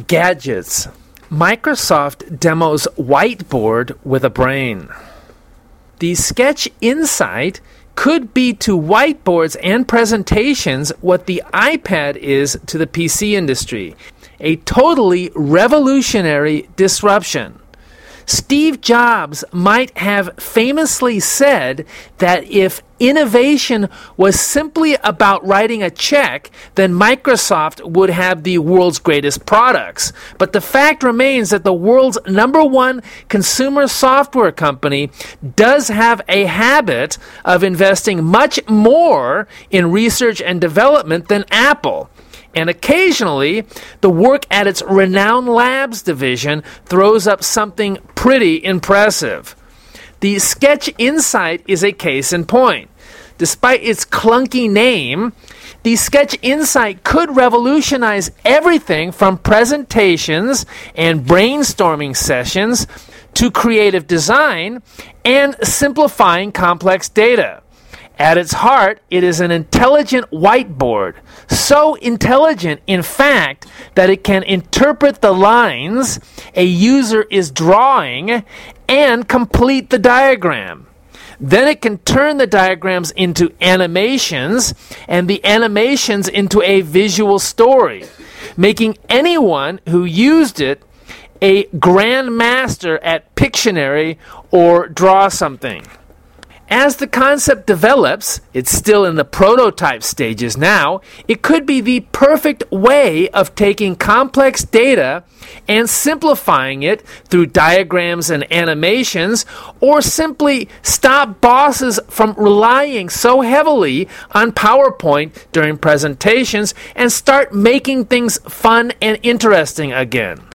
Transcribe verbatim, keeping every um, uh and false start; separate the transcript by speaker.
Speaker 1: Gadgets. Microsoft demos whiteboard with a brain. The Sketch Insight could be to whiteboards and presentations what the iPad is to the P C industry. A totally revolutionary disruption. Steve Jobs might have famously said that if innovation was simply about writing a check, then Microsoft would have the world's greatest products. But the fact remains that the world's number one consumer software company does have a habit of investing much more in research and development than Apple. And occasionally, the work at its Renown Labs division throws up something pretty impressive. The Sketch Insight is a case in point. Despite its clunky name, the Sketch Insight could revolutionize everything from presentations and brainstorming sessions to creative design and simplifying complex data. At its heart, it is an intelligent whiteboard. So intelligent, in fact, that it can interpret the lines a user is drawing and complete the diagram. Then it can turn the diagrams into animations and the animations into a visual story, making anyone who used it a grandmaster at Pictionary or Draw Something. As the concept develops, it's still in the prototype stages now, it could be the perfect way of taking complex data and simplifying it through diagrams and animations, or simply stop bosses from relying so heavily on PowerPoint during presentations and start making things fun and interesting again.